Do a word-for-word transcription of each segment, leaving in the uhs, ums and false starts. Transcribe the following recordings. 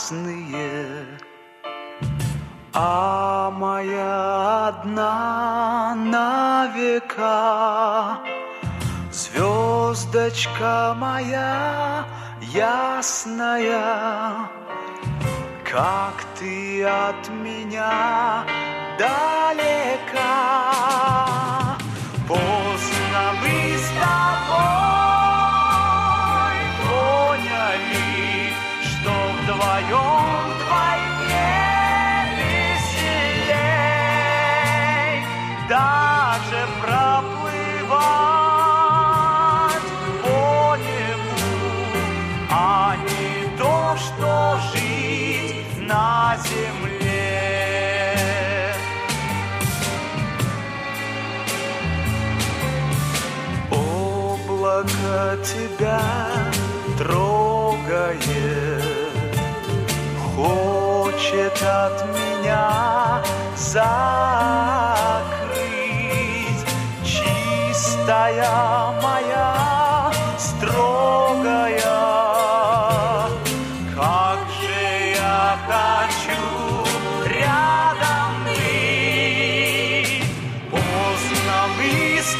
ясные, а моя одна на века. Звездочка моя ясная, как ты от меня далека. Поздно мы с тобой поняли, что вдвоем вдвойне веселей. Даже проплывать по небу, а не то, что жить на земле. Облако тебя трогает, хочет от меня закрыть. Чистая моя, строгая, как же я хочу рядом быть. Поздно мы с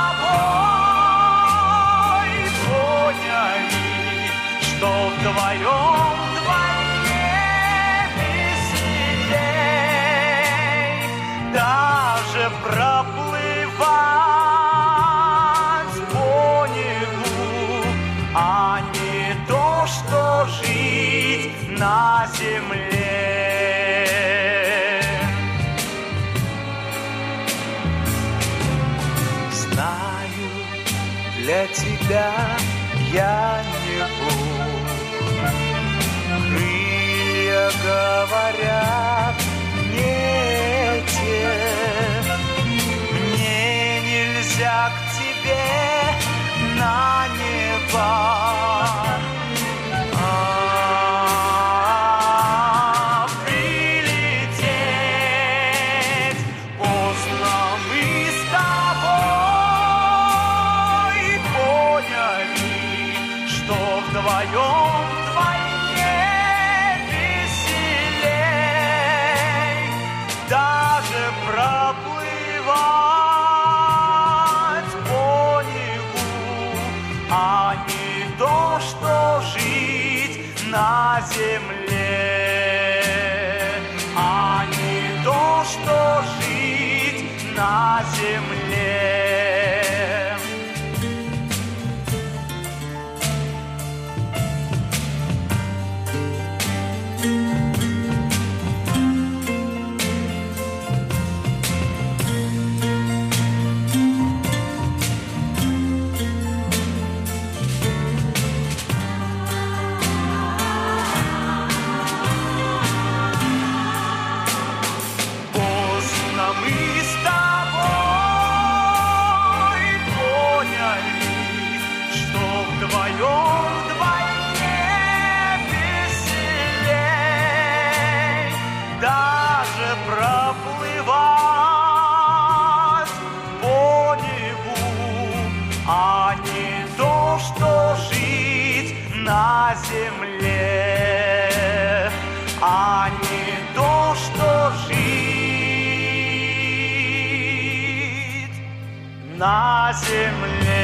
тобой поняли, что вдвоем вдвойне веселей. Даже проплывать по небу, а не то, что жить на земле. Знаю, для тебя я не Бог. Крылья говорят не те. Мне нельзя к тебе на небо. А прилететь. Поздно мы с тобой поняли, что вдвоем вдвойне веселей. Даже проплывать по небу, а не то, что жить на земле. А не то, что жить на земле. Поздно мы с тобой поняли, что вдвоем вдвойне веселей. Даже проплывать по небу, а не то, что жить на земле. А не то, что жить на земле.